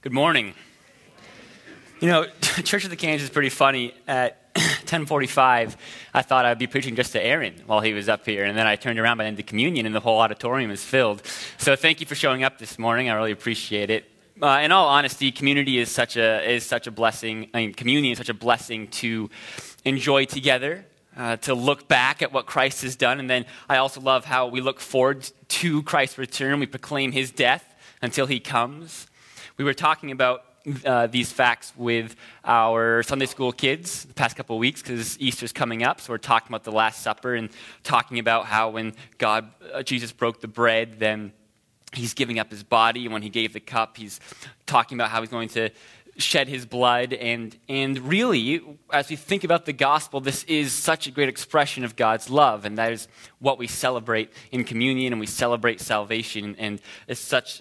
Good morning. You know, Church of the Canes is pretty funny. At 10:45, I thought I'd be preaching just to Aaron while he was up here, and then I turned around by the end of communion, and the whole auditorium is filled. So thank you for showing up this morning. I really appreciate it. In all honesty, community is such a blessing. Communion is such a blessing to enjoy together, to look back at what Christ has done, and then I also love how we look forward to Christ's return. We proclaim his death until he comes. We were talking about these facts with our Sunday school kids the past couple of weeks because Easter's coming up. So we're talking about the Last Supper and talking about how when Jesus broke the bread, then he's giving up his body. And when he gave the cup, he's talking about how he's going to shed his blood. And really, as we think about the gospel, this is such a great expression of God's love. And that is what we celebrate in communion, and we celebrate salvation. And it's such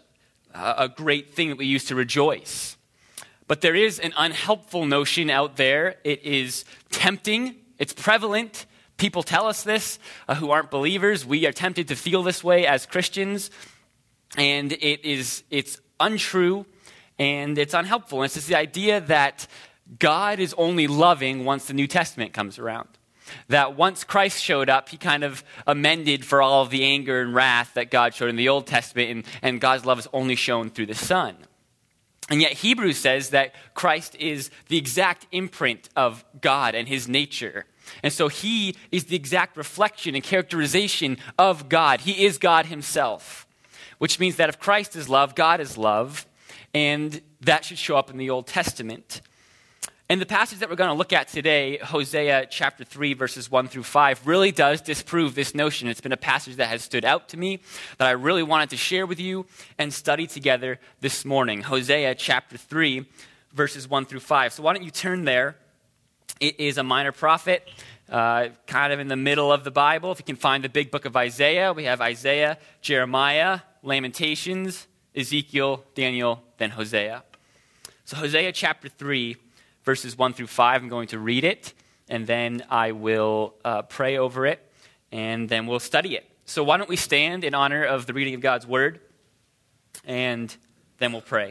a great thing that we use to rejoice. But there is an unhelpful notion out there. It is tempting. It's prevalent. People tell us this who aren't believers. We are tempted to feel this way as Christians. And it's untrue and it's unhelpful. And it's just the idea that God is only loving once the New Testament comes around. That once Christ showed up, he kind of amended for all of the anger and wrath that God showed in the Old Testament, and God's love is only shown through the Son. And yet Hebrews says that Christ is the exact imprint of God and his nature. And so he is the exact reflection and characterization of God. He is God himself, which means that if Christ is love, God is love, and that should show up in the Old Testament. And the passage that we're going to look at today, Hosea chapter 3, verses 1 through 5, really does disprove this notion. It's been a passage that has stood out to me, that I really wanted to share with you and study together this morning. Hosea chapter 3, verses 1 through 5. So why don't you turn there? It is a minor prophet, kind of in the middle of the Bible. If you can find the big book of Isaiah, we have Isaiah, Jeremiah, Lamentations, Ezekiel, Daniel, then Hosea. So Hosea chapter 3, verses 1 through 5, I'm going to read it, and then I will pray over it, and then we'll study it. So why don't we stand in honor of the reading of God's word, and then we'll pray.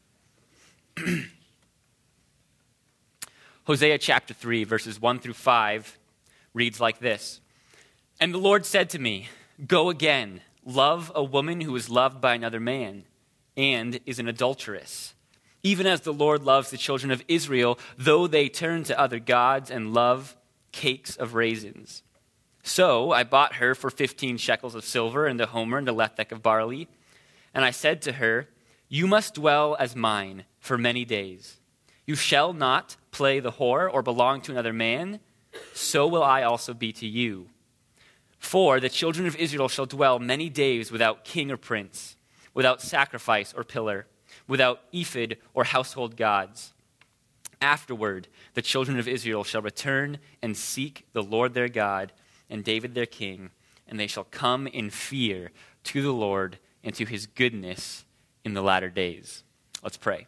Hosea chapter 3, verses 1 through 5, reads like this. And the Lord said to me, "Go again, love a woman who is loved by another man, and is an adulteress. Even as the Lord loves the children of Israel, though they turn to other gods and love cakes of raisins. So I bought her for 15 shekels of silver and a homer and a lethek of barley. And I said to her, you must dwell as mine for many days. You shall not play the whore or belong to another man. So will I also be to you. For the children of Israel shall dwell many days without king or prince, without sacrifice or pillar, without ephod or household gods. Afterward, the children of Israel shall return and seek the Lord their God and David their king, and they shall come in fear to the Lord and to his goodness in the latter days." Let's pray.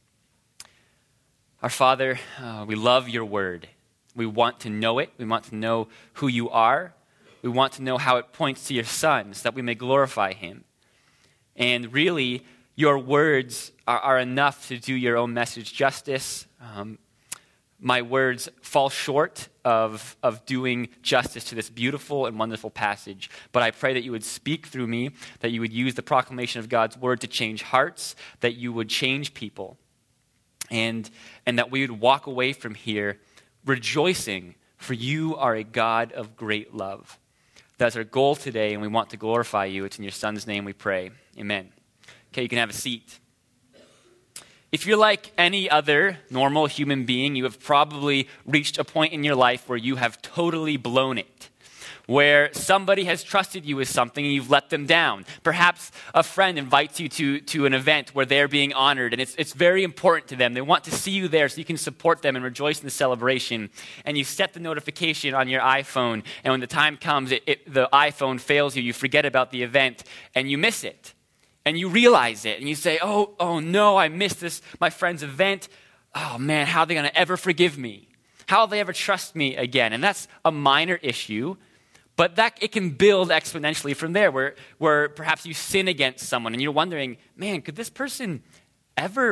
Our Father, we love your word. We want to know it. We want to know who you are. We want to know how it points to your Son so that we may glorify him. And really, your words are enough to do your own message justice. My words fall short of doing justice to this beautiful and wonderful passage. But I pray that you would speak through me, that you would use the proclamation of God's word to change hearts, that you would change people, and that we would walk away from here rejoicing, for you are a God of great love. That's our goal today, and we want to glorify you. It's in your Son's name we pray. Amen. Okay, you can have a seat. If you're like any other normal human being, you have probably reached a point in your life where you have totally blown it, where somebody has trusted you with something and you've let them down. Perhaps a friend invites you to an event where they're being honored, and it's very important to them. They want to see you there so you can support them and rejoice in the celebration. And you set the notification on your iPhone, and when the time comes, the iPhone fails you. You forget about the event, and you miss it. And you realize it, and you say, oh no, I missed this, my friend's event. Oh man, how are they going to ever forgive me? How will they ever trust me again? And that's a minor issue, but that it can build exponentially from there, where perhaps you sin against someone, and you're wondering, man, could this person ever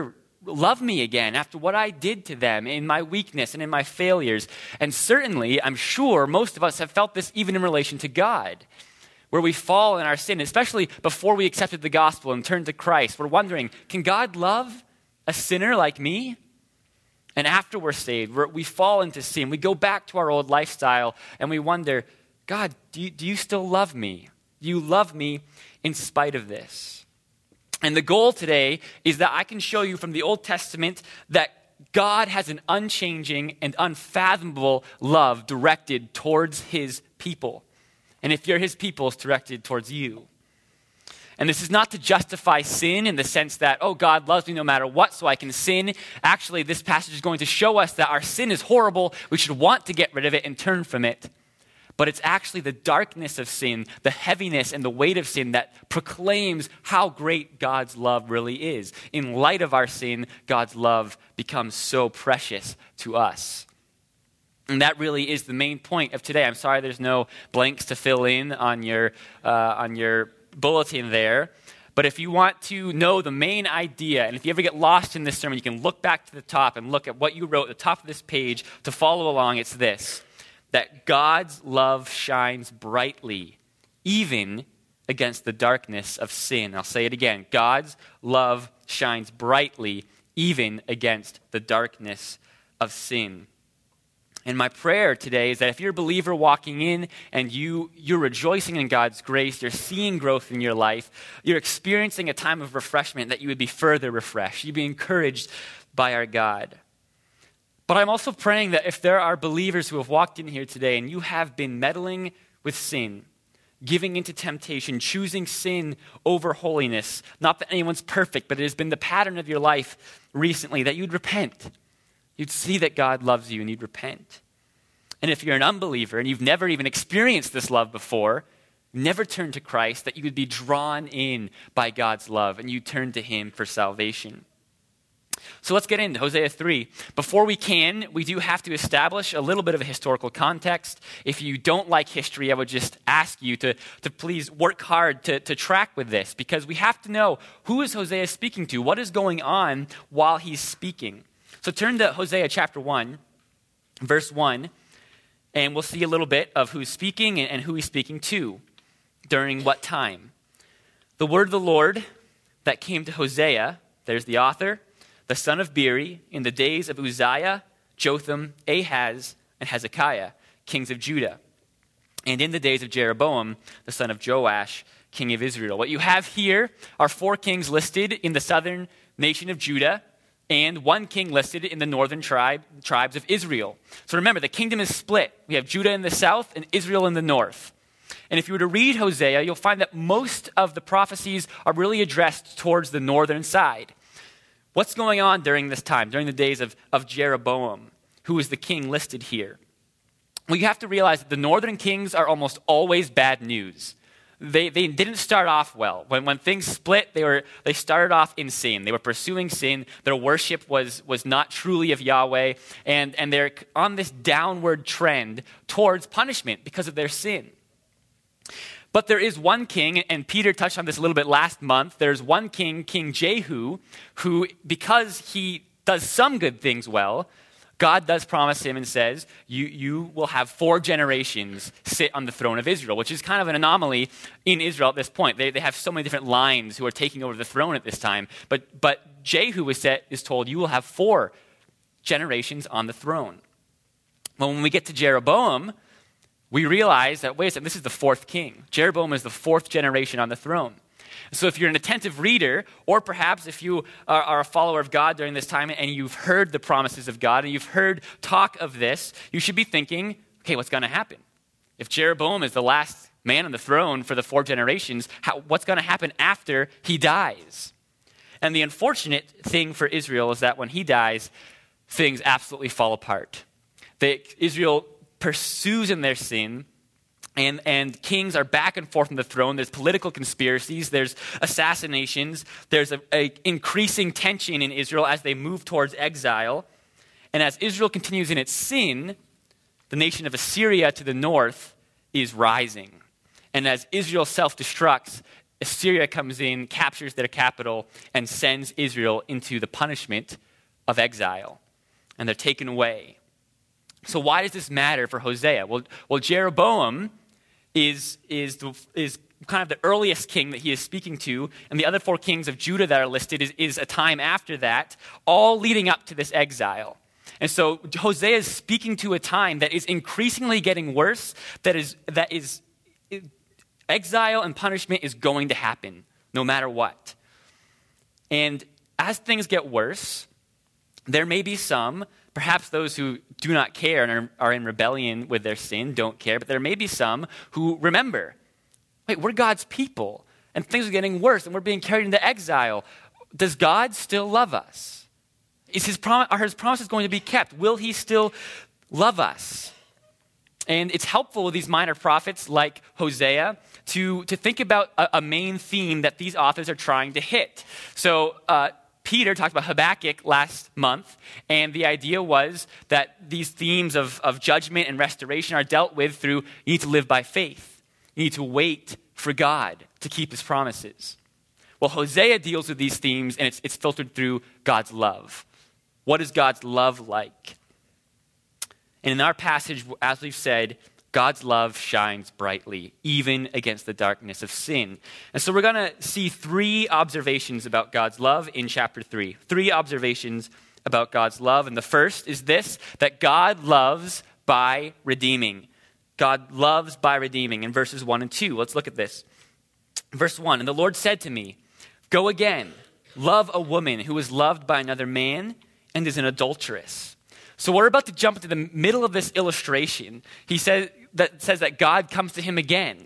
love me again after what I did to them in my weakness and in my failures? And certainly, I'm sure most of us have felt this even in relation to God, where we fall in our sin, especially before we accepted the gospel and turned to Christ. We're wondering, can God love a sinner like me? And after we're saved, we fall into sin. We go back to our old lifestyle and we wonder, God, do you still love me? Do you love me in spite of this? And the goal today is that I can show you from the Old Testament that God has an unchanging and unfathomable love directed towards his people. And if you're his people, it's directed towards you. And this is not to justify sin in the sense that, oh, God loves me no matter what, so I can sin. Actually, this passage is going to show us that our sin is horrible. We should want to get rid of it and turn from it. But it's actually the darkness of sin, the heaviness and the weight of sin that proclaims how great God's love really is. In light of our sin, God's love becomes so precious to us. And that really is the main point of today. I'm sorry there's no blanks to fill in on your bulletin there. But if you want to know the main idea, and if you ever get lost in this sermon, you can look back to the top and look at what you wrote at the top of this page to follow along. It's this: that God's love shines brightly, even against the darkness of sin. I'll say it again. God's love shines brightly, even against the darkness of sin. And my prayer today is that if you're a believer walking in and you're rejoicing in God's grace, you're seeing growth in your life, you're experiencing a time of refreshment, that you would be further refreshed. You'd be encouraged by our God. But I'm also praying that if there are believers who have walked in here today and you have been meddling with sin, giving into temptation, choosing sin over holiness, not that anyone's perfect, but it has been the pattern of your life recently, that you'd repent. You'd see that God loves you and you'd repent. And if you're an unbeliever and you've never even experienced this love before, never turned to Christ, that you would be drawn in by God's love and you turn to him for salvation. So let's get into Hosea 3. Before we do have to establish a little bit of a historical context. If you don't like history, I would just ask you to please work hard to track with this, because we have to know, who is Hosea speaking to? What is going on while he's speaking? So turn to Hosea chapter 1, verse 1, and we'll see a little bit of who's speaking and who he's speaking to during what time. The word of the Lord that came to Hosea, there's the author, the son of Beeri, in the days of Uzziah, Jotham, Ahaz, and Hezekiah, kings of Judah, and in the days of Jeroboam, the son of Joash, king of Israel. What you have here are 4 kings listed in the southern nation of Judah, and 1 king listed in the northern tribes of Israel. So remember, the kingdom is split. We have Judah in the south and Israel in the north. And if you were to read Hosea, you'll find that most of the prophecies are really addressed towards the northern side. What's going on during this time, during the days of Jeroboam, who is the king listed here? Well, you have to realize that the northern kings are almost always bad news. They didn't start off well. When things split, they started off in sin. They were pursuing sin. Their worship was not truly of Yahweh. And they're on this downward trend towards punishment because of their sin. But there is one king, and Peter touched on this a little bit last month. There's one king, King Jehu, who, because he does some good things well, God does promise him and says, you will have 4 generations sit on the throne of Israel, which is kind of an anomaly in Israel at this point. They have so many different lines who are taking over the throne at this time. But Jehu is told, you will have 4 generations on the throne. Well, when we get to Jeroboam, we realize that, wait a second, this is the 4th king. Jeroboam is the 4th generation on the throne. So if you're an attentive reader, or perhaps if you are a follower of God during this time and you've heard the promises of God and you've heard talk of this, you should be thinking, okay, what's going to happen? If Jeroboam is the last man on the throne for the 4 generations, what's going to happen after he dies? And the unfortunate thing for Israel is that when he dies, things absolutely fall apart. Israel pursues in their sin, and kings are back and forth on the throne. There's political conspiracies. There's assassinations. There's a increasing tension in Israel as they move towards exile. And as Israel continues in its sin, the nation of Assyria to the north is rising. And as Israel self-destructs, Assyria comes in, captures their capital, and sends Israel into the punishment of exile. And they're taken away. So why does this matter for Hosea? Well, Jeroboam is kind of the earliest king that he is speaking to, and the other 4 kings of Judah that are listed is a time after that, all leading up to this exile. And so Hosea is speaking to a time that is increasingly getting worse, that is exile and punishment is going to happen no matter what. And as things get worse, there may be some, perhaps those who do not care and are in rebellion with their sin, don't care, but there may be some who remember, wait, we're God's people, and things are getting worse, and we're being carried into exile. Does God still love us? Are his promises going to be kept? Will he still love us? And it's helpful with these minor prophets like Hosea to think about a main theme that these authors are trying to hit. So Peter talked about Habakkuk last month, and the idea was that these themes of judgment and restoration are dealt with through you need to live by faith. You need to wait for God to keep his promises. Well, Hosea deals with these themes, and it's filtered through God's love. What is God's love like? And in our passage, as we've said, God's love shines brightly, even against the darkness of sin. And so we're going to see 3 observations about God's love in chapter 3. 3 observations about God's love. And the first is this, that God loves by redeeming. God loves by redeeming in verses 1 and 2. Let's look at this. Verse 1, and the Lord said to me, go again, love a woman who is loved by another man and is an adulteress. So we're about to jump into the middle of this illustration. He says that God comes to him again.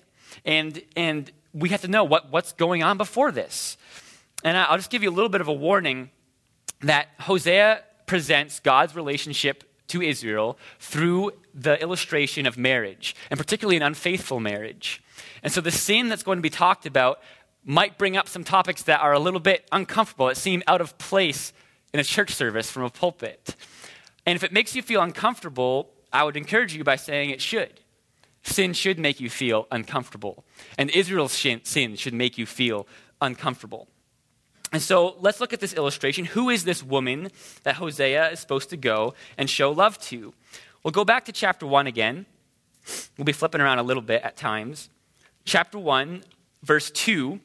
And we have to know what's going on before this. And I'll just give you a little bit of a warning that Hosea presents God's relationship to Israel through the illustration of marriage, and particularly an unfaithful marriage. And so the sin that's going to be talked about might bring up some topics that are a little bit uncomfortable, that seem out of place in a church service from a pulpit. And if it makes you feel uncomfortable, I would encourage you by saying it should. Sin should make you feel uncomfortable. And Israel's sin should make you feel uncomfortable. And so let's look at this illustration. Who is this woman that Hosea is supposed to go and show love to? We'll go back to chapter 1 again. We'll be flipping around a little bit at times. Chapter 1, verse 2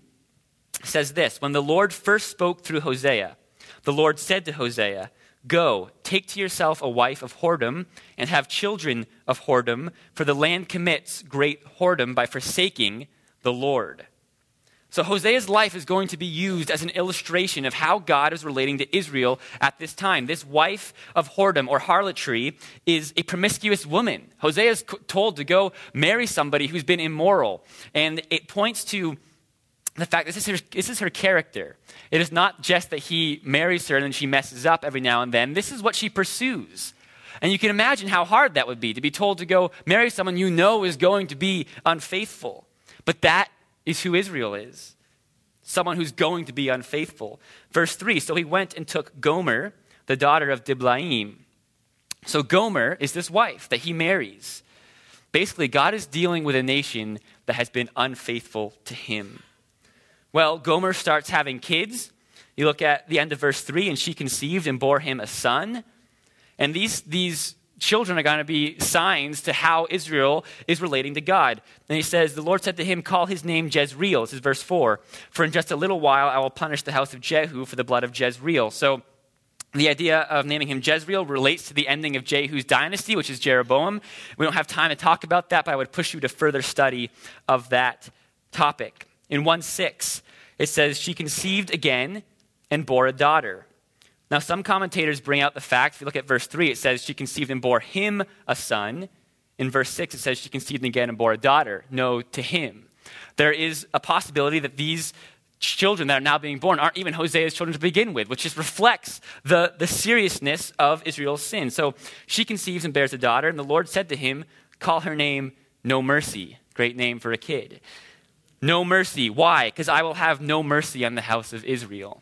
says this, when the Lord first spoke through Hosea, the Lord said to Hosea, go, take to yourself a wife of whoredom and have children of whoredom, for the land commits great whoredom by forsaking the Lord. So Hosea's life is going to be used as an illustration of how God is relating to Israel at this time. This wife of whoredom or harlotry is a promiscuous woman. Hosea is told to go marry somebody who's been immoral. And it points to the fact that this is her character. It is not just that he marries her and then she messes up every now and then. This is what she pursues. And you can imagine how hard that would be to be told to go marry someone you know is going to be unfaithful. But that is who Israel is. Someone who's going to be unfaithful. Verse 3, so he went and took Gomer, the daughter of Diblaim. So Gomer is this wife that he marries. Basically, God is dealing with a nation that has been unfaithful to him. Well, Gomer starts having kids. You look at the end of verse 3, and she conceived and bore him a son. And these children are going to be signs to how Israel is relating to God. And he says, the Lord said to him, call his name Jezreel. This is verse 4. For in just a little while I will punish the house of Jehu for the blood of Jezreel. So the idea of naming him Jezreel relates to the ending of Jehu's dynasty, which is Jeroboam. We don't have time to talk about that, but I would push you to further study of that topic. In 1:6, it says, she conceived again and bore a daughter. Now, some commentators bring out the fact, if you look at verse 3, it says she conceived and bore him a son. In verse 6, it says she conceived again and bore a daughter. No, to him. There is a possibility that these children that are now being born aren't even Hosea's children to begin with, which just reflects the seriousness of Israel's sin. So she conceives and bears a daughter, and the Lord said to him, call her name No Mercy. Great name for a kid. No mercy. Why? Because I will have no mercy on the house of Israel.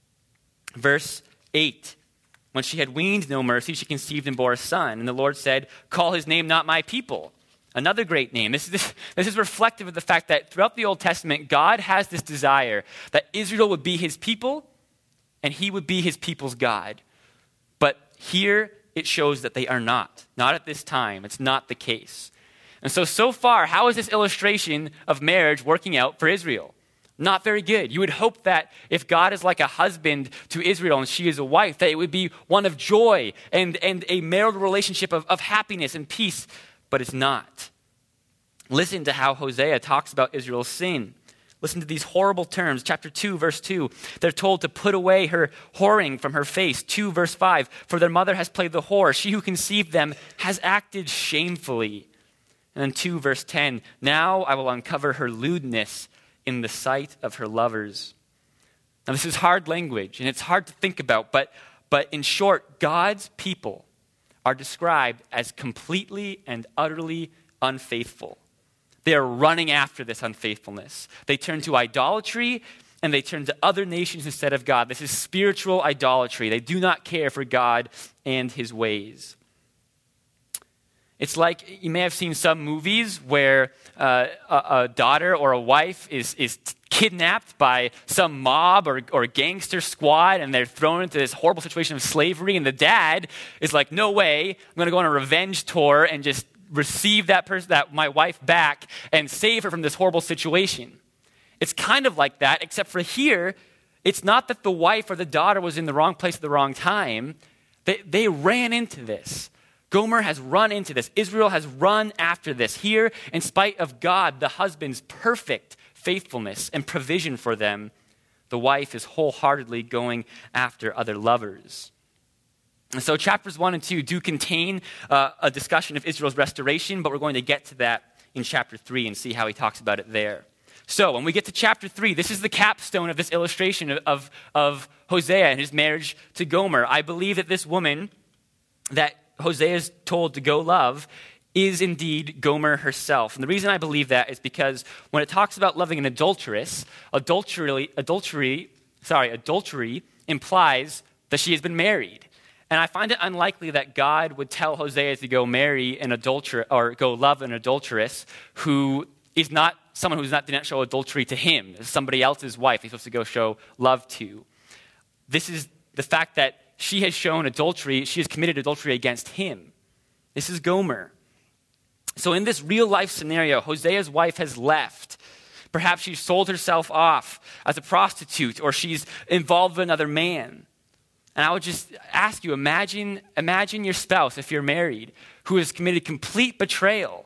Verse 8. When she had weaned no mercy, she conceived and bore a son. And the Lord said, call his name Not My People. Another great name. This is reflective of the fact that throughout the Old Testament, God has this desire that Israel would be his people and he would be his people's God. But here it shows that they are not. Not at this time. It's not the case. And so far, how is this illustration of marriage working out for Israel? Not very good. You would hope that if God is like a husband to Israel and she is a wife, that it would be one of joy and a marital relationship of happiness and peace, but it's not. Listen to how Hosea talks about Israel's sin. Listen to these horrible terms. Chapter 2, verse 2. They're told to put away her whoring from her face. 2, verse 5. For their mother has played the whore. She who conceived them has acted shamefully. And then 2, verse 10. Now I will uncover her lewdness in the sight of her lovers. Now this is hard language, and it's hard to think about, but in short, God's people are described as completely and utterly unfaithful. They are running after this unfaithfulness. They turn to idolatry, and they turn to other nations instead of God. This is spiritual idolatry. They do not care for God and his ways. It's like you may have seen some movies where a daughter or a wife is kidnapped by some mob or gangster squad, and they're thrown into this horrible situation of slavery, and the dad is like, no way, I'm going to go on a revenge tour and just receive my wife back and save her from this horrible situation. It's kind of like that, except for here, it's not that the wife or the daughter was in the wrong place at the wrong time. They ran into this. Gomer has run into this. Israel has run after this. Here, in spite of God, the husband's perfect faithfulness and provision for them, the wife is wholeheartedly going after other lovers. And so chapters 1 and 2 do contain a discussion of Israel's restoration, but we're going to get to that in chapter 3 and see how he talks about it there. So when we get to chapter 3, this is the capstone of this illustration of Hosea and his marriage to Gomer. I believe that this woman that Hosea is told to go love is indeed Gomer herself. And the reason I believe that is because when it talks about loving an adulteress, adultery implies that she has been married. And I find it unlikely that God would tell Hosea to go marry an adulterer or go love an adulteress who is not someone who didn't show adultery to him. It's somebody else's wife he's supposed to go show love to. This is the fact that she has shown adultery, she has committed adultery against him. This is Gomer. So in this real life scenario, Hosea's wife has left. Perhaps she's sold herself off as a prostitute, or she's involved with another man. And I would just ask you, imagine your spouse, if you're married, who has committed complete betrayal,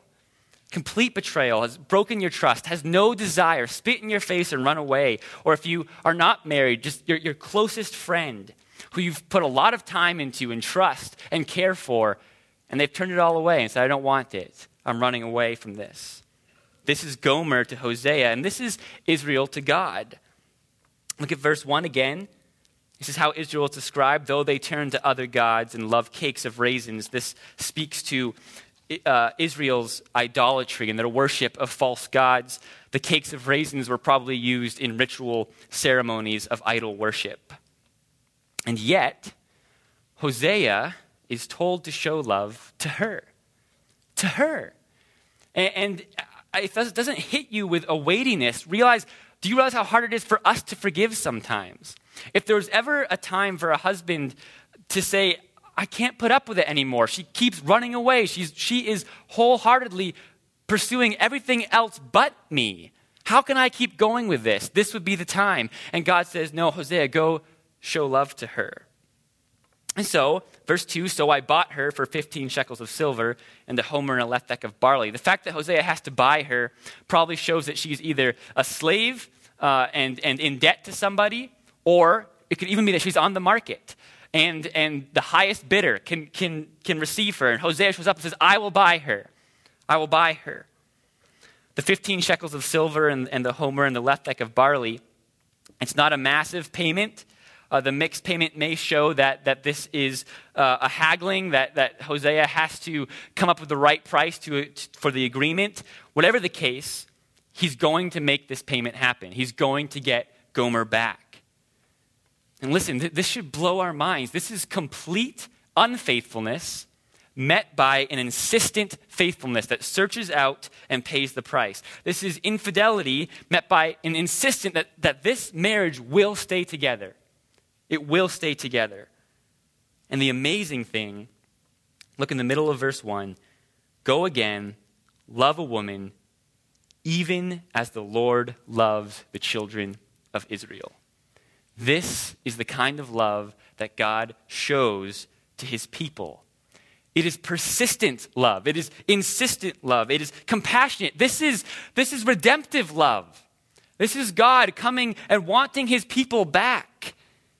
has broken your trust, has no desire, spit in your face and run away. Or if you are not married, just your closest friend, who you've put a lot of time into and trust and care for, and they've turned it all away and said, I don't want it. I'm running away from this. This is Gomer to Hosea, and this is Israel to God. Look at verse 1 again. This is how Israel is described. Though they turn to other gods and love cakes of raisins, this speaks to Israel's idolatry and their worship of false gods. The cakes of raisins were probably used in ritual ceremonies of idol worship. And yet, Hosea is told to show love to her. To her. And it doesn't hit you with a weightiness. Do you realize how hard it is for us to forgive sometimes? If there was ever a time for a husband to say, I can't put up with it anymore. She keeps running away. She is wholeheartedly pursuing everything else but me. How can I keep going with this? This would be the time. And God says, no, Hosea, go show love to her. And so, verse 2, so I bought her for 15 shekels of silver and a homer and a lethek of barley. The fact that Hosea has to buy her probably shows that she's either a slave and in debt to somebody, or it could even be that she's on the market. And the highest bidder can receive her. And Hosea shows up and says, I will buy her. I will buy her. The 15 shekels of silver and the homer and the lethek of barley, it's not a massive payment. The mixed payment may show that this is a haggling, that Hosea has to come up with the right price for the agreement. Whatever the case, he's going to make this payment happen. He's going to get Gomer back. And listen, this should blow our minds. This is complete unfaithfulness met by an insistent faithfulness that searches out and pays the price. This is infidelity met by an insistent that this marriage will stay together. It will stay together. And the amazing thing, look in the middle of verse 1, go again, love a woman, even as the Lord loves the children of Israel. This is the kind of love that God shows to his people. It is persistent love. It is insistent love. It is compassionate. This is redemptive love. This is God coming and wanting his people back.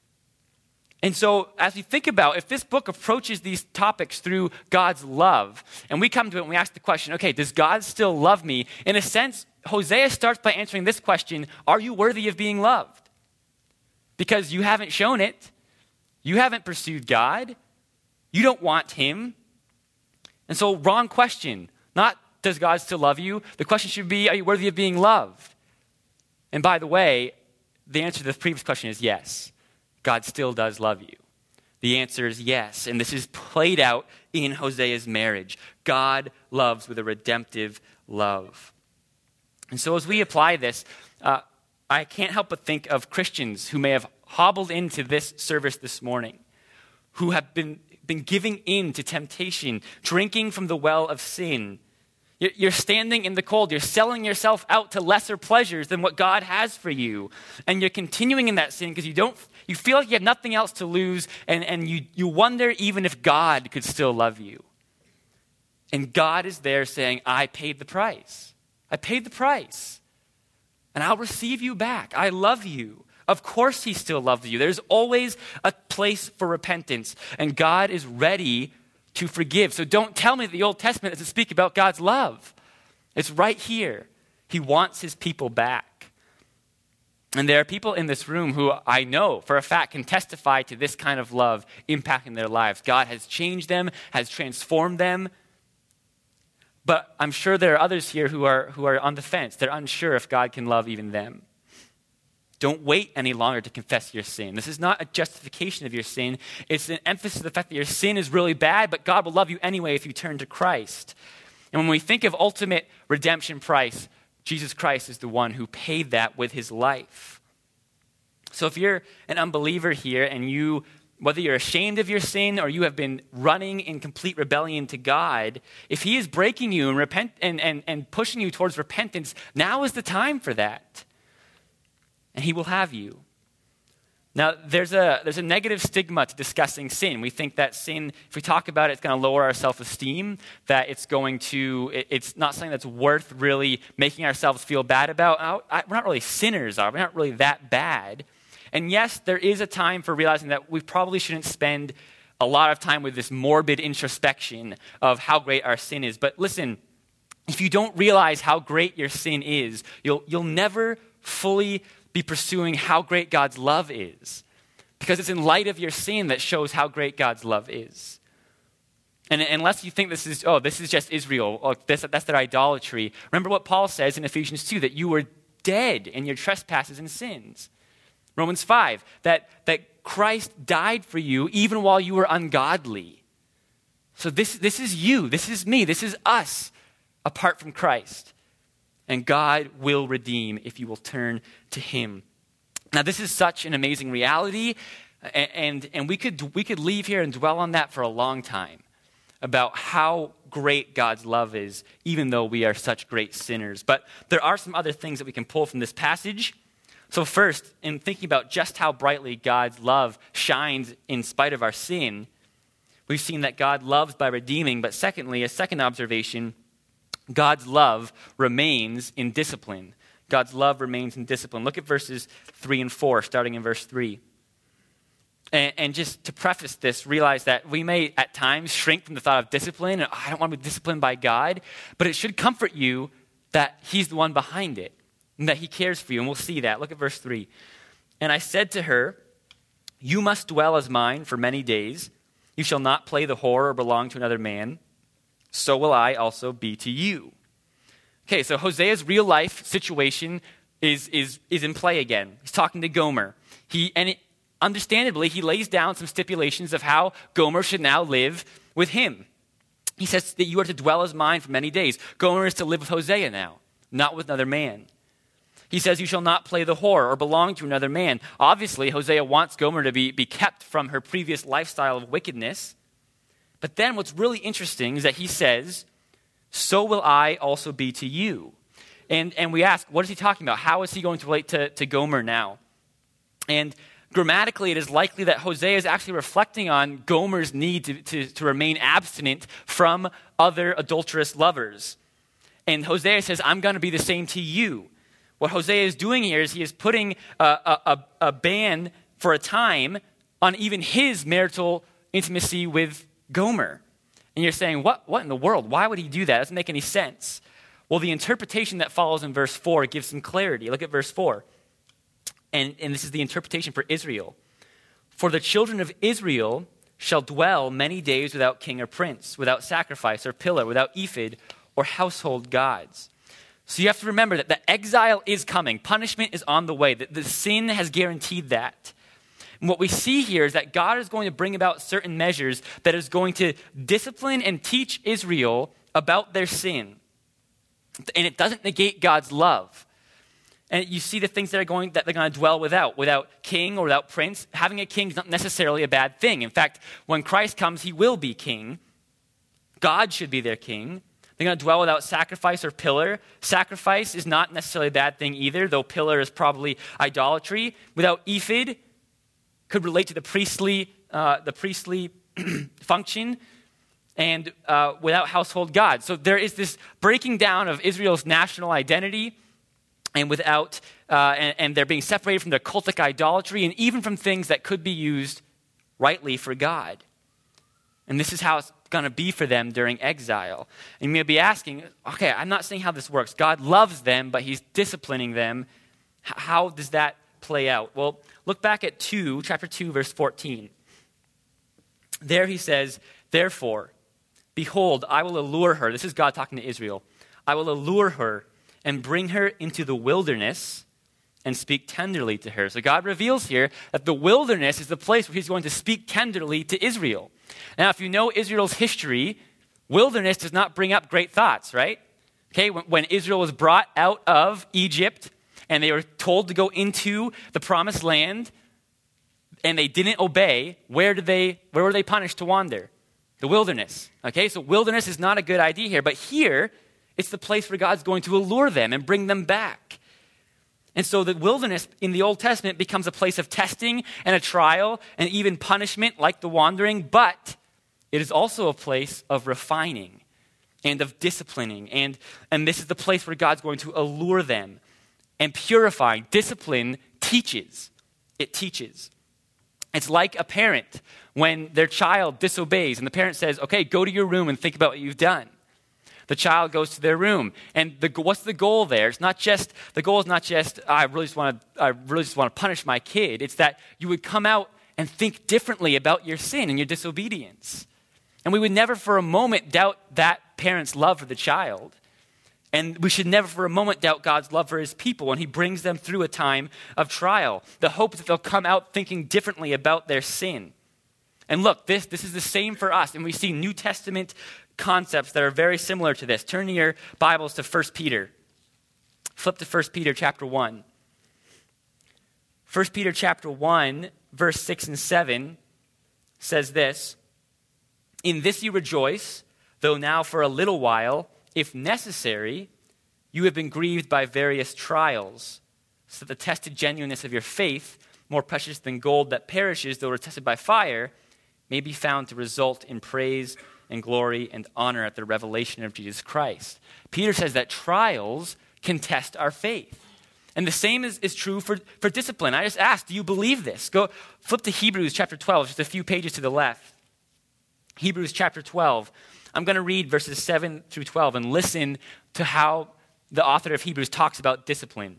And so as we think about, if this book approaches these topics through God's love, and we come to it and we ask the question, okay, does God still love me? In a sense, Hosea starts by answering this question, are you worthy of being loved? Because you haven't shown it. You haven't pursued God. You don't want him. And so wrong question. Not does God still love you? The question should be, are you worthy of being loved? And by the way, the answer to the previous question is yes. God still does love you. The answer is yes. And this is played out in Hosea's marriage. God loves with a redemptive love. And so as we apply this, I can't help but think of Christians who may have hobbled into this service this morning, who have been giving in to temptation, drinking from the well of sin. You're standing in the cold. You're selling yourself out to lesser pleasures than what God has for you. And you're continuing in that sin because you feel like you have nothing else to lose, and you wonder even if God could still love you. And God is there saying, I paid the price. I paid the price. And I'll receive you back. I love you. Of course he still loves you. There's always a place for repentance. And God is ready to forgive. So don't tell me that the Old Testament doesn't speak about God's love. It's right here. He wants his people back. And there are people in this room who I know for a fact can testify to this kind of love impacting their lives. God has changed them, has transformed them. But I'm sure there are others here who are on the fence. They're unsure if God can love even them. Don't wait any longer to confess your sin. This is not a justification of your sin. It's an emphasis of the fact that your sin is really bad, but God will love you anyway if you turn to Christ. And when we think of ultimate redemption price, Jesus Christ is the one who paid that with his life. So if you're an unbeliever here and whether you're ashamed of your sin or you have been running in complete rebellion to God, if he is breaking you and pushing you towards repentance, now is the time for that. And he will have you. Now, there's a negative stigma to discussing sin. We think that sin, if we talk about it, it's going to lower our self-esteem, that it's not something that's worth really making ourselves feel bad about. We're not really sinners, are we? We're not really that bad. And yes, there is a time for realizing that we probably shouldn't spend a lot of time with this morbid introspection of how great our sin is. But listen, if you don't realize how great your sin is, you'll never fully be pursuing how great God's love is. Because it's in light of your sin that shows how great God's love is. And unless you think this is just Israel, or that's their idolatry, remember what Paul says in Ephesians 2, that you were dead in your trespasses and sins. Romans 5, that Christ died for you even while you were ungodly. So this is you, this is me, this is us apart from Christ. And God will redeem if you will turn to him. Now, this is such an amazing reality, and we could leave here and dwell on that for a long time, about how great God's love is, even though we are such great sinners. But there are some other things that we can pull from this passage. So first, in thinking about just how brightly God's love shines in spite of our sin, we've seen that God loves by redeeming. But secondly, a second observation, God's love remains in discipline. God's love remains in discipline. Look at verses 3 and 4, starting in verse 3. And just to preface this, realize that we may at times shrink from the thought of discipline. I don't want to be disciplined by God. But it should comfort you that he's the one behind it and that he cares for you. And we'll see that. Look at verse 3. And I said to her, you must dwell as mine for many days. You shall not play the whore or belong to another man. So will I also be to you. Okay, so Hosea's real life situation is in play again. He's talking to Gomer. Understandably, he lays down some stipulations of how Gomer should now live with him. He says that you are to dwell as mine for many days. Gomer is to live with Hosea now, not with another man. He says you shall not play the whore or belong to another man. Obviously, Hosea wants Gomer to be kept from her previous lifestyle of wickedness. But then what's really interesting is that he says, so will I also be to you. And we ask, what is he talking about? How is he going to relate to Gomer now? And grammatically, it is likely that Hosea is actually reflecting on Gomer's need to remain abstinent from other adulterous lovers. And Hosea says, I'm going to be the same to you. What Hosea is doing here is he is putting a ban for a time on even his marital intimacy with Gomer. And you're saying, what in the world? Why would he do that? It doesn't make any sense. Well, the interpretation that follows in verse 4 gives some clarity. Look at verse 4. And this is the interpretation for Israel. For the children of Israel shall dwell many days without king or prince, without sacrifice or pillar, without ephod or household gods. So you have to remember that the exile is coming. Punishment is on the way. The sin has guaranteed that. And what we see here is that God is going to bring about certain measures that is going to discipline and teach Israel about their sin. And it doesn't negate God's love. And you see the things that they're going to dwell without king or without prince. Having a king is not necessarily a bad thing. In fact, when Christ comes, he will be king. God should be their king. They're going to dwell without sacrifice or pillar. Sacrifice is not necessarily a bad thing either, though pillar is probably idolatry. Without ephod could relate to the priestly function. And without household gods. So there is this breaking down of Israel's national identity, and and they're being separated from their cultic idolatry, and even from things that could be used rightly for God. And this is how it's going to be for them during exile. And you may be asking, okay, I'm not saying how this works. God loves them, but he's disciplining them. How does that play out? Well, look back at chapter 2, verse 14. There he says, therefore, behold, I will allure her. This is God talking to Israel. I will allure her and bring her into the wilderness and speak tenderly to her. So God reveals here that the wilderness is the place where he's going to speak tenderly to Israel. Now, if you know Israel's history, wilderness does not bring up great thoughts, right? Okay, when Israel was brought out of Egypt and they were told to go into the promised land and they didn't obey, where were they punished to wander? The wilderness. Okay, so wilderness is not a good idea here, but here it's the place where God's going to allure them and bring them back. And so the wilderness in the Old Testament becomes a place of testing and a trial and even punishment like the wandering, but it is also a place of refining and of disciplining. And this is the place where God's going to allure them and purify. Discipline teaches. It teaches. It's like a parent when their child disobeys and the parent says, okay, go to your room and think about what you've done. The child goes to their room. And what's the goal there? The goal is not just, I really just want to punish my kid. It's that you would come out and think differently about your sin and your disobedience. And we would never for a moment doubt that parent's love for the child. And we should never for a moment doubt God's love for his people when he brings them through a time of trial. The hope that they'll come out thinking differently about their sin. And look, this is the same for us. And we see New Testament concepts that are very similar to this. Turn your Bibles to 1 Peter. Flip to 1 Peter chapter 1. 1 Peter chapter 1, verse 6 and 7 says this, in this you rejoice, though now for a little while, if necessary, you have been grieved by various trials, so that the tested genuineness of your faith, more precious than gold that perishes, though tested by fire, may be found to result in praise and glory and honor at the revelation of Jesus Christ. Peter says that trials can test our faith. And the same is true for discipline. I just asked, do you believe this? Go flip to Hebrews chapter 12, just a few pages to the left. Hebrews chapter 12. I'm going to read verses 7 through 12 and listen to how the author of Hebrews talks about discipline.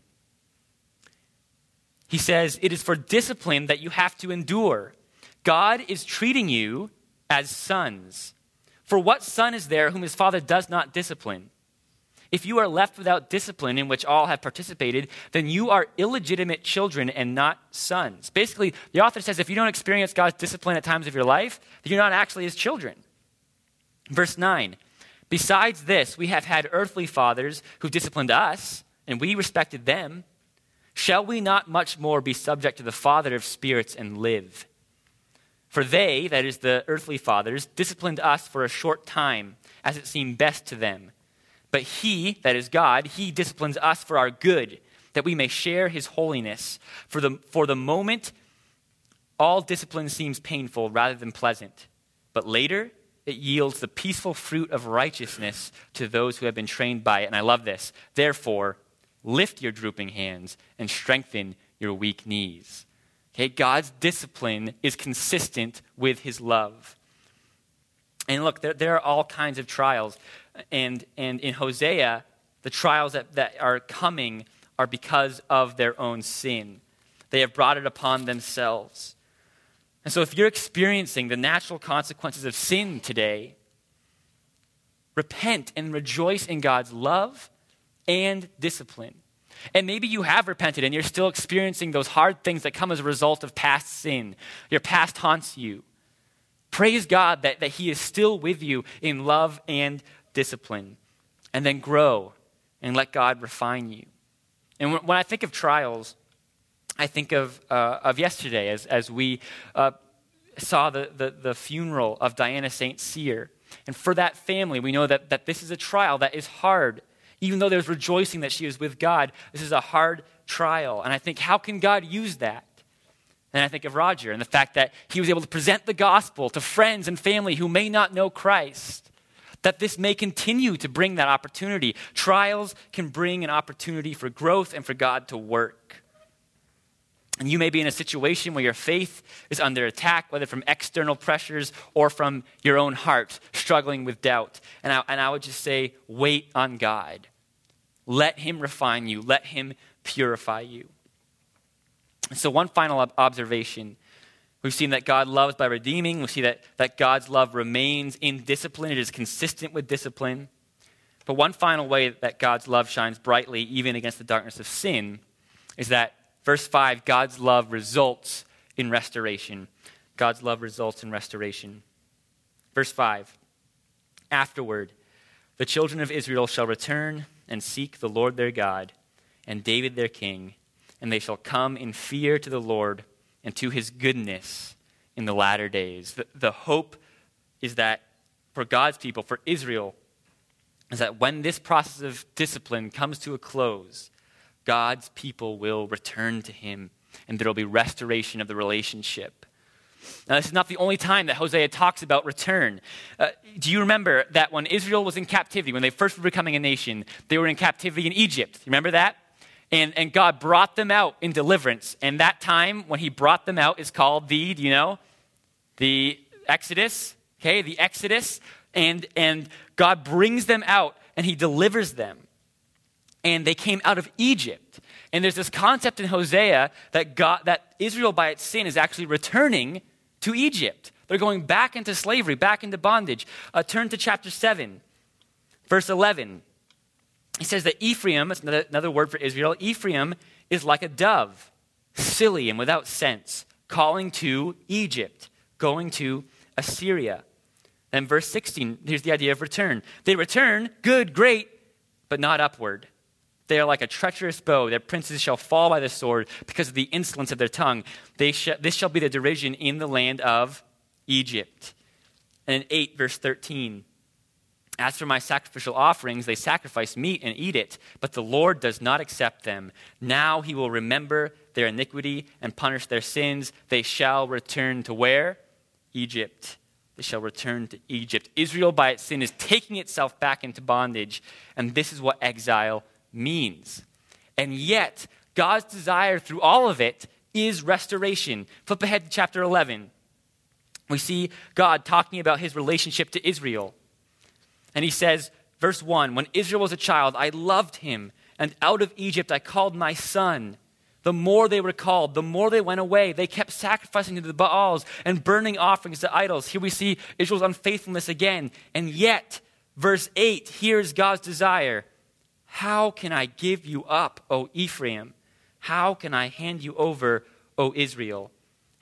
He says, it is for discipline that you have to endure. God is treating you as sons. For what son is there whom his father does not discipline? If you are left without discipline in which all have participated, then you are illegitimate children and not sons. Basically, the author says if you don't experience God's discipline at times of your life, then you're not actually his children. Verse 9, besides this, we have had earthly fathers who disciplined us, and we respected them. Shall we not much more be subject to the Father of spirits and live? For they, that is the earthly fathers, disciplined us for a short time, as it seemed best to them. But he, that is God, he disciplines us for our good, that we may share his holiness. For the moment, all discipline seems painful rather than pleasant. But later, it yields the peaceful fruit of righteousness to those who have been trained by it. And I love this. Therefore, lift your drooping hands and strengthen your weak knees. Okay, God's discipline is consistent with his love. And look, there are all kinds of trials. And in Hosea, the trials that are coming are because of their own sin. They have brought it upon themselves. And so if you're experiencing the natural consequences of sin today, repent and rejoice in God's love and discipline. And maybe you have repented and you're still experiencing those hard things that come as a result of past sin. Your past haunts you. Praise God that he is still with you in love and discipline. And then grow and let God refine you. And when I think of trials, I think of yesterday as we saw the funeral of Diana St. Cyr. And for that family, we know that this is a trial that is hard. Even though there's rejoicing that she is with God, this is a hard trial. And I think, how can God use that? And I think of Roger and the fact that he was able to present the gospel to friends and family who may not know Christ, that this may continue to bring that opportunity. Trials can bring an opportunity for growth and for God to work. And you may be in a situation where your faith is under attack, whether from external pressures or from your own heart, struggling with doubt. And I would just say, wait on God. Let him refine you. Let him purify you. And so one final observation. We've seen that God loves by redeeming. We see that God's love remains in discipline. It is consistent with discipline. But one final way that God's love shines brightly, even against the darkness of sin, is that verse 5, God's love results in restoration. God's love results in restoration. Verse 5, afterward, the children of Israel shall return and seek the Lord their God and David their king, and they shall come in fear to the Lord and to his goodness in the latter days. The hope is that for God's people, for Israel, is that when this process of discipline comes to a close, God's people will return to him, and there will be restoration of the relationship. Now, this is not the only time that Hosea talks about return. Do you remember that when Israel was in captivity, when they first were becoming a nation, they were in captivity in Egypt? You remember that? And God brought them out in deliverance. And that time when he brought them out is called the Exodus. Okay, the Exodus. And God brings them out and he delivers them. And they came out of Egypt. And there's this concept in Hosea that Israel by its sin is actually returning to Egypt. They're going back into slavery, back into bondage. Turn to chapter 7, verse 11. He says that Ephraim, that's another word for Israel, Ephraim is like a dove, silly and without sense, calling to Egypt, going to Assyria. Then verse 16, here's the idea of return. They return, good, great, but not upward. They are like a treacherous bow. Their princes shall fall by the sword because of the insolence of their tongue. This shall be the derision in the land of Egypt. And in 8, verse 13, as for my sacrificial offerings, they sacrifice meat and eat it, but the Lord does not accept them. Now he will remember their iniquity and punish their sins. They shall return to where? Egypt. They shall return to Egypt. Israel by its sin is taking itself back into bondage, and this is what exile means. And yet, God's desire through all of it is restoration. Flip ahead to chapter 11. We see God talking about his relationship to Israel. And he says, verse 1, when Israel was a child, I loved him, and out of Egypt I called my son. The more they were called, the more they went away. They kept sacrificing to the Baals and burning offerings to idols. Here we see Israel's unfaithfulness again. And yet, verse 8, here's God's desire. How can I give you up, O Ephraim? How can I hand you over, O Israel?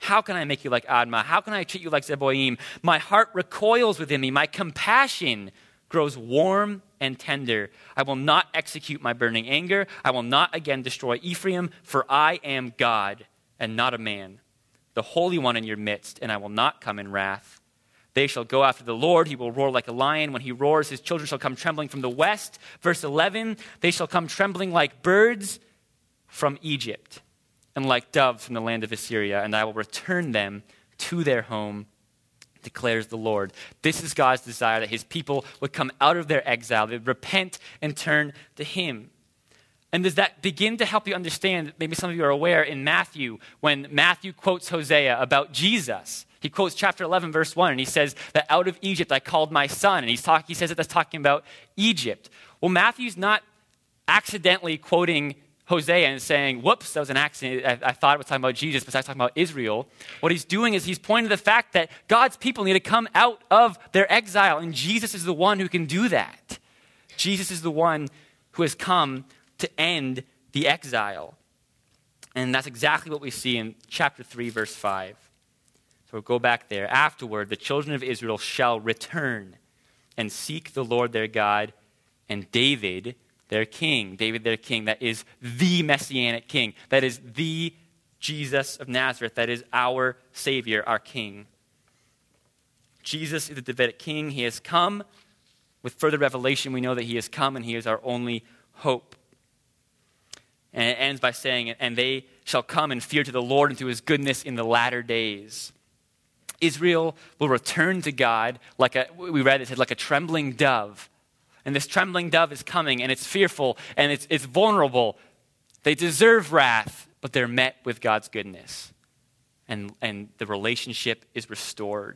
How can I make you like Admah? How can I treat you like Zeboim? My heart recoils within me. My compassion grows warm and tender. I will not execute my burning anger. I will not again destroy Ephraim, for I am God and not a man, the Holy One in your midst, and I will not come in wrath. They shall go after the Lord. He will roar like a lion. When he roars, his children shall come trembling from the west. Verse 11, they shall come trembling like birds from Egypt and like doves from the land of Assyria, and I will return them to their home, declares the Lord. This is God's desire, that his people would come out of their exile, they would repent and turn to him. And does that begin to help you understand, maybe some of you are aware, in Matthew, when Matthew quotes Hosea about Jesus, he quotes chapter 11, verse 1, and he says that out of Egypt I called my son, and he says that that's talking about Egypt. Well, Matthew's not accidentally quoting Hosea and saying, whoops, that was an accident. I thought it was talking about Jesus, but I was talking about Israel. What he's doing is he's pointing to the fact that God's people need to come out of their exile, and Jesus is the one who can do that. Jesus is the one who has come to end the exile. And that's exactly what we see in chapter 3, verse 5. So we'll go back there. Afterward, the children of Israel shall return and seek the Lord their God, and David their king. David their king, that is the Messianic king. That is the Jesus of Nazareth. That is our Savior, our King. Jesus is the Davidic king. He has come. With further revelation, we know that he has come and he is our only hope. And it ends by saying, and they shall come and fear to the Lord and to his goodness in the latter days. Israel will return to God like a trembling dove. And this trembling dove is coming, and it's fearful, and it's vulnerable. They deserve wrath, but they're met with God's goodness. And the relationship is restored.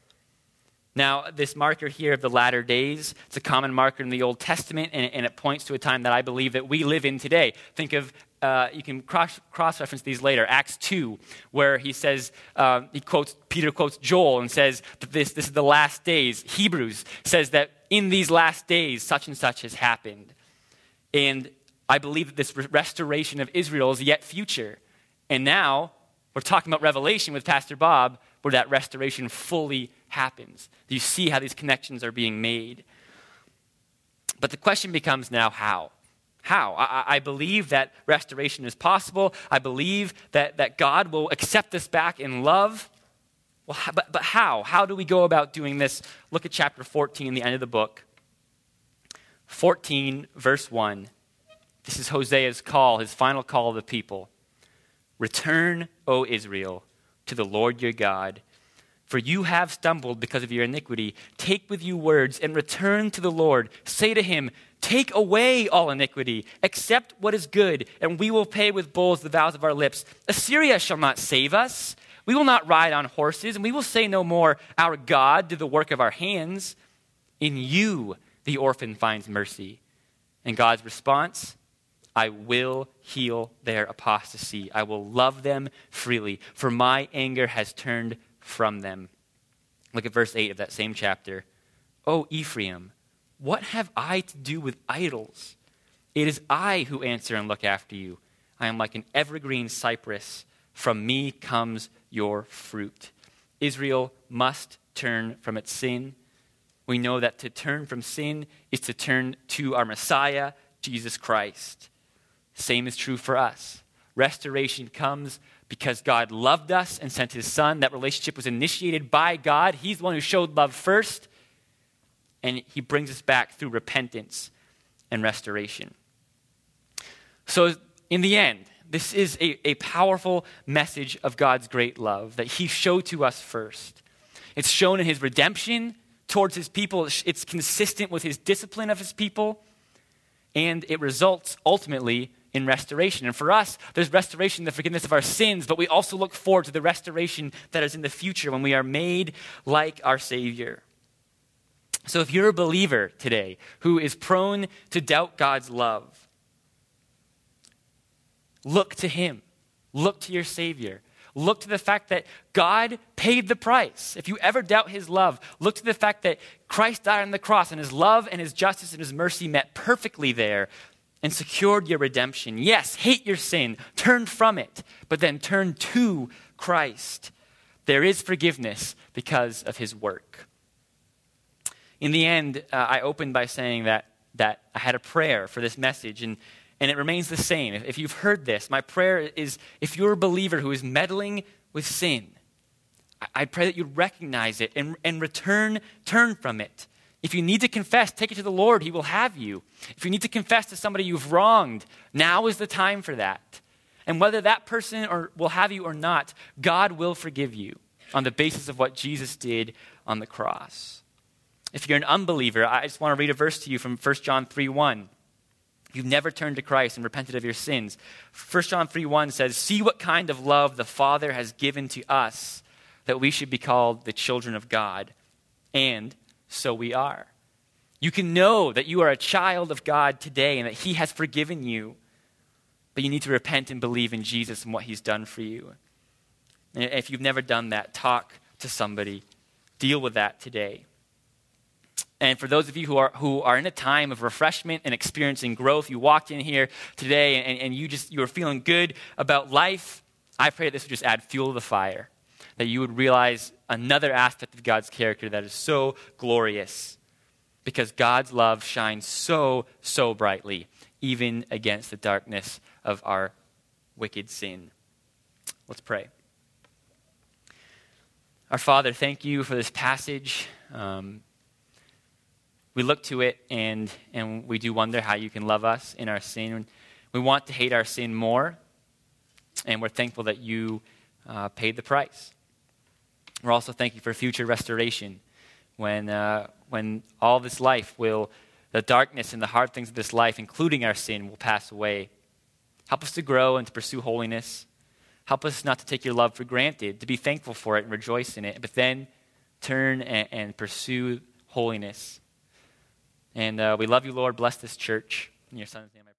Now, this marker here of the latter days, it's a common marker in the Old Testament, and it points to a time that I believe that we live in today. Think of, you can cross-reference these later, Acts 2, where he says, Peter quotes Joel and says that this is the last days. Hebrews says that in these last days, such and such has happened. And I believe that this restoration of Israel is yet future. And now, we're talking about Revelation with Pastor Bob, where that restoration fully happens. You see how these connections are being made. But the question becomes now, how? How? I believe that restoration is possible. I believe that God will accept us back in love. Well, but how? How do we go about doing this? Look at chapter 14, the end of the book. 14, verse 1. This is Hosea's call, his final call of the people. Return, O Israel, to the Lord your God, for you have stumbled because of your iniquity. Take with you words and return to the Lord. Say to him, take away all iniquity, accept what is good, and we will pay with bulls the vows of our lips. Assyria shall not save us. We will not ride on horses, and we will say no more, our God did the work of our hands. In you the orphan finds mercy. And God's response, I will heal their apostasy. I will love them freely, for my anger has turned from them. Look at verse 8 of that same chapter. O Ephraim, what have I to do with idols? It is I who answer and look after you. I am like an evergreen cypress. From me comes your fruit. Israel must turn from its sin. We know that to turn from sin is to turn to our Messiah, Jesus Christ. Same is true for us. Restoration comes because God loved us and sent his son. That relationship was initiated by God. He's the one who showed love first. And he brings us back through repentance and restoration. So in the end, this is a powerful message of God's great love that he showed to us first. It's shown in his redemption towards his people. It's consistent with his discipline of his people. And it results ultimately in restoration. And for us, there's restoration in the forgiveness of our sins, but we also look forward to the restoration that is in the future when we are made like our Savior. So if you're a believer today who is prone to doubt God's love, look to him. Look to your Savior. Look to the fact that God paid the price. If you ever doubt his love, look to the fact that Christ died on the cross and his love and his justice and his mercy met perfectly there and secured your redemption. Yes, hate your sin, turn from it, but then turn to Christ, there is forgiveness because of his work. In the end, I opened by saying that I had a prayer for this message, and it remains the same. If you've heard this, my prayer is, if you're a believer who is meddling with sin, I pray that you recognize it and turn from it. If you need to confess, take it to the Lord. He will have you. If you need to confess to somebody you've wronged, now is the time for that. And whether that person will have you or not, God will forgive you on the basis of what Jesus did on the cross. If you're an unbeliever, I just want to read a verse to you from 1 John 3:1. You've never turned to Christ and repented of your sins. 1 John 3:1 says, "See what kind of love the Father has given to us, that we should be called the children of God. And so we are." You can know that you are a child of God today and that he has forgiven you, but you need to repent and believe in Jesus and what he's done for you. And if you've never done that, talk to somebody. Deal with that today. And for those of you who are in a time of refreshment and experiencing growth, you walked in here today and you were feeling good about life, I pray that this would just add fuel to the fire, that you would realize another aspect of God's character that is so glorious, because God's love shines so, so brightly, even against the darkness of our wicked sin. Let's pray. Our Father, thank you for this passage. We look to it and we do wonder how you can love us in our sin. We want to hate our sin more, and we're thankful that you paid the price. We're also thankful for future restoration when all this life the darkness and the hard things of this life, including our sin, will pass away. Help us to grow and to pursue holiness. Help us not to take your love for granted, to be thankful for it and rejoice in it, but then turn and pursue holiness. And we love you, Lord. Bless this church. In your Son's name I pray.